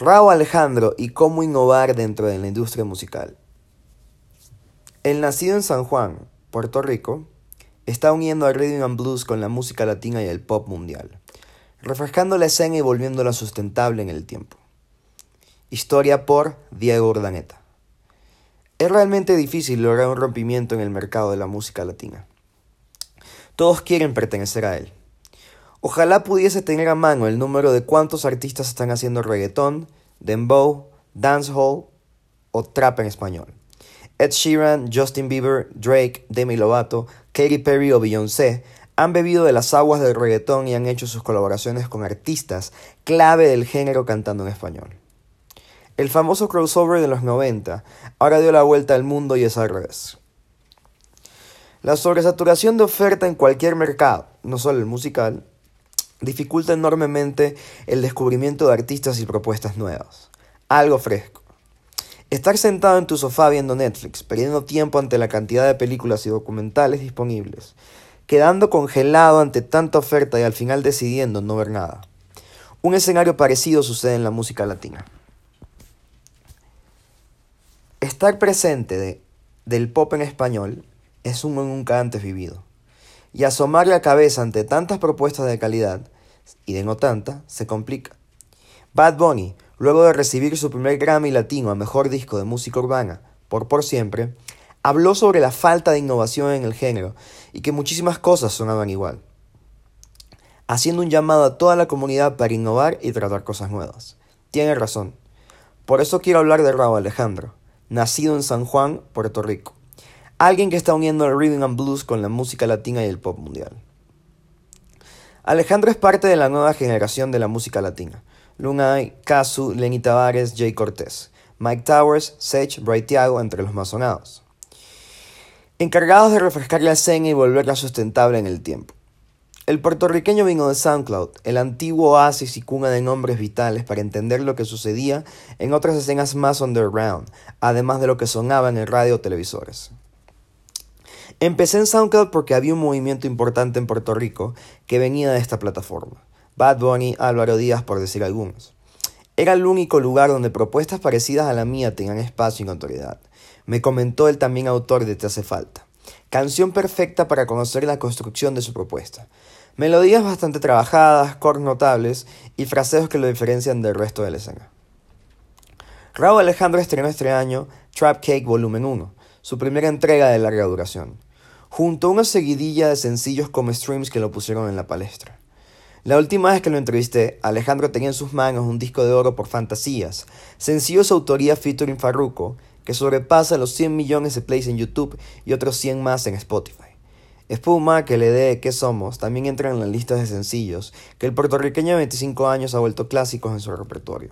Rauw Alejandro y cómo innovar dentro de la industria musical. El nacido en San Juan, Puerto Rico, está uniendo el rhythm and blues con la música latina y el pop mundial, refrescando la escena y volviéndola sustentable en el tiempo. Historia por Diego Urdaneta. Es realmente difícil lograr un rompimiento en el mercado de la música latina. Todos quieren pertenecer a él. Ojalá pudiese tener a mano el número de cuántos artistas están haciendo reggaetón, dembow, dancehall o trap en español. Ed Sheeran, Justin Bieber, Drake, Demi Lovato, Katy Perry o Beyoncé han bebido de las aguas del reggaetón y han hecho sus colaboraciones con artistas clave del género cantando en español. El famoso crossover de los 90 ahora dio la vuelta al mundo y es al revés. La sobresaturación de oferta en cualquier mercado, no solo el musical, dificulta enormemente el descubrimiento de artistas y propuestas nuevas. Algo fresco. Estar sentado en tu sofá viendo Netflix, perdiendo tiempo ante la cantidad de películas y documentales disponibles, quedando congelado ante tanta oferta y al final decidiendo no ver nada. Un escenario parecido sucede en la música latina. Estar presente del pop en español es un nunca antes vivido. Y asomar la cabeza ante tantas propuestas de calidad, y de no tanta, se complica. Bad Bunny, luego de recibir su primer Grammy Latino a Mejor Disco de Música Urbana, por Siempre, habló sobre la falta de innovación en el género y que muchísimas cosas sonaban igual, haciendo un llamado a toda la comunidad para innovar y tratar cosas nuevas. Tiene razón. Por eso quiero hablar de Rauw Alejandro, nacido en San Juan, Puerto Rico. Alguien que está uniendo el rhythm and blues con la música latina y el pop mundial. Alejandro es parte de la nueva generación de la música latina. Lunay, Casu, Lenny Tavares, Jay Cortés, Mike Towers, Sech, Bray Thiago, entre los más sonados. Encargados de refrescar la escena y volverla sustentable en el tiempo. El puertorriqueño vino de SoundCloud, el antiguo oasis y cuna de nombres vitales para entender lo que sucedía en otras escenas más underground, además de lo que sonaba en el radio o televisores. Empecé en SoundCloud porque había un movimiento importante en Puerto Rico que venía de esta plataforma. Bad Bunny, Álvaro Díaz, por decir algunos. Era el único lugar donde propuestas parecidas a la mía tenían espacio y notoriedad. Me comentó el también autor de Te Hace Falta. Canción perfecta para conocer la construcción de su propuesta. Melodías bastante trabajadas, cores notables y fraseos que lo diferencian del resto de la escena. Rauw Alejandro estrenó este año Trap Cake Volumen 1, su primera entrega de larga duración, junto a una seguidilla de sencillos como streams que lo pusieron en la palestra. La última vez que lo entrevisté, Alejandro tenía en sus manos un disco de oro por Fantasías, sencillo de su autoría featuring Farruko, que sobrepasa los 100 millones de plays en YouTube y otros 100 más en Spotify. Espuma, Que le dé, ¿Qué somos? También entran en la lista de sencillos que el puertorriqueño de 25 años ha vuelto clásicos en su repertorio.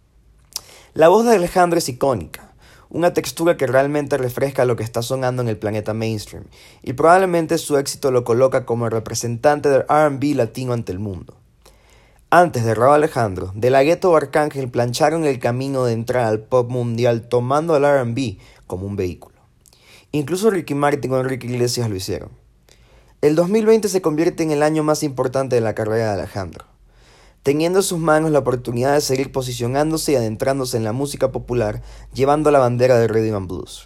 La voz de Alejandro es icónica, una textura que realmente refresca lo que está sonando en el planeta mainstream, y probablemente su éxito lo coloca como el representante del R&B latino ante el mundo. Antes de Rauw Alejandro, De La Ghetto o Arcángel plancharon el camino de entrar al pop mundial tomando al R&B como un vehículo. Incluso Ricky Martin o Enrique Iglesias lo hicieron. El 2020 se convierte en el año más importante de la carrera de Alejandro, teniendo en sus manos la oportunidad de seguir posicionándose y adentrándose en la música popular, llevando la bandera del rhythm and blues.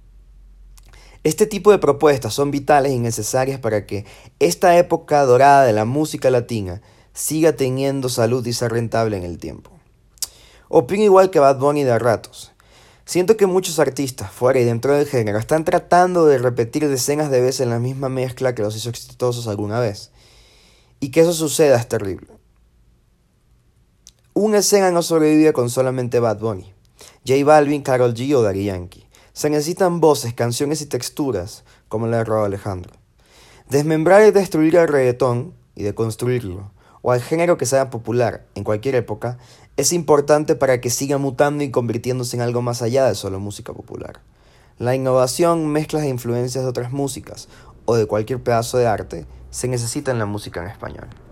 Este tipo de propuestas son vitales y necesarias para que esta época dorada de la música latina siga teniendo salud y sea rentable en el tiempo. Opino igual que Bad Bunny de a ratos. Siento que muchos artistas, fuera y dentro del género, están tratando de repetir decenas de veces la misma mezcla que los hizo exitosos alguna vez. Y que eso suceda es terrible. Una escena no sobrevive con solamente Bad Bunny, J Balvin, Karol G o Daddy Yankee. Se necesitan voces, canciones y texturas como la de Rauw Alejandro. Desmembrar y destruir el reggaetón y deconstruirlo, o al género que sea popular en cualquier época, es importante para que siga mutando y convirtiéndose en algo más allá de solo música popular. La innovación, mezclas e influencias de otras músicas o de cualquier pedazo de arte se necesita en la música en español.